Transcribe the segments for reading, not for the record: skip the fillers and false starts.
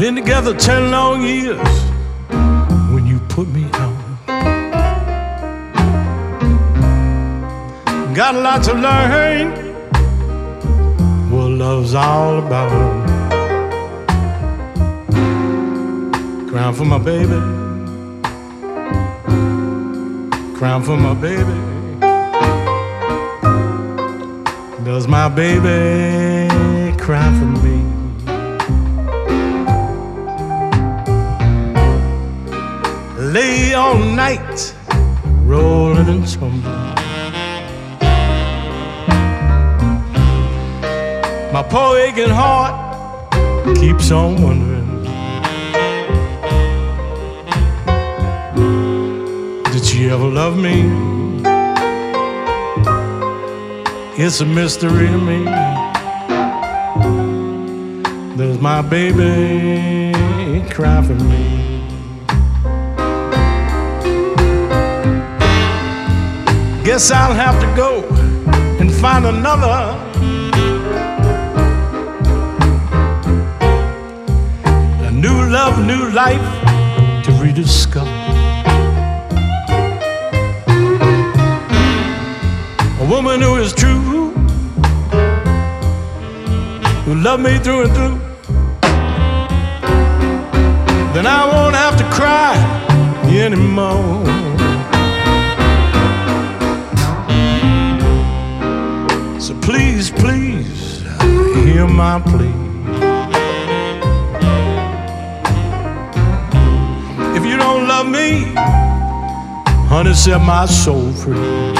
Been together 10 long years when you put me out. Got a lot to learn what love's all about. Crown for my baby, crown for my baby. Does my baby cry for me? Lay all night, rolling and tumbling. My poor aching heart keeps on wondering, did she ever love me? It's a mystery to me. Does my baby cry for me? Guess I'll have to go and find another. A new love, new life to rediscover. A woman who is true, who loved me through and through. Then I won't have to cry anymore. So please, please, hear my plea. If you don't love me, honey, set my soul free.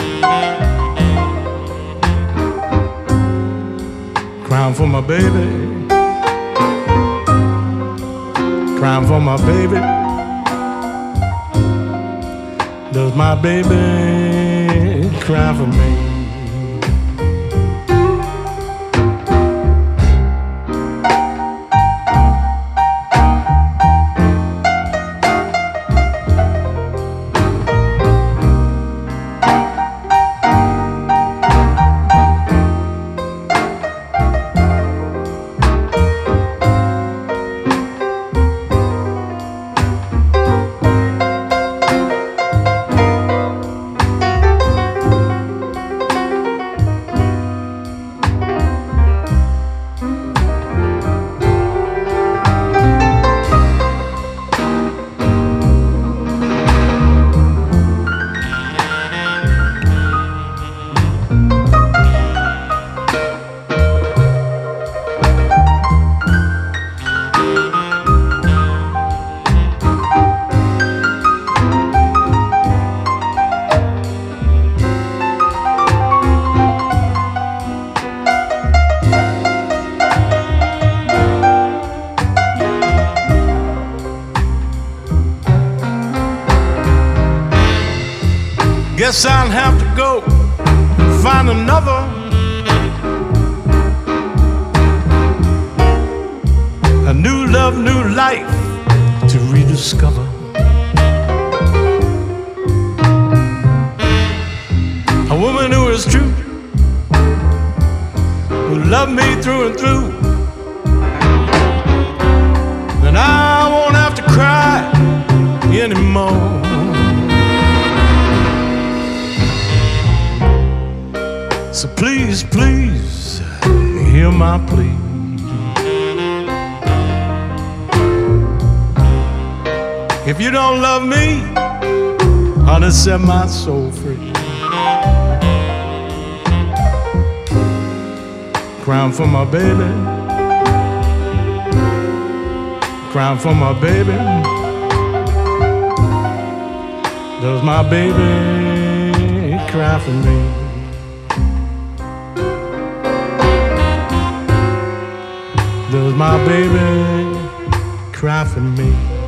Crown for my baby, crown for my baby. Does my baby cry for me? Guess I'll have to go and find another. A new love, new life to rediscover. A woman who is true, who loved me through and through. Then I won't have to cry anymore. So please, please, hear my plea. If you don't love me, honey, set my soul free. Crown for my baby, crown for my baby. Does my baby cry for me? Does my baby cry for me?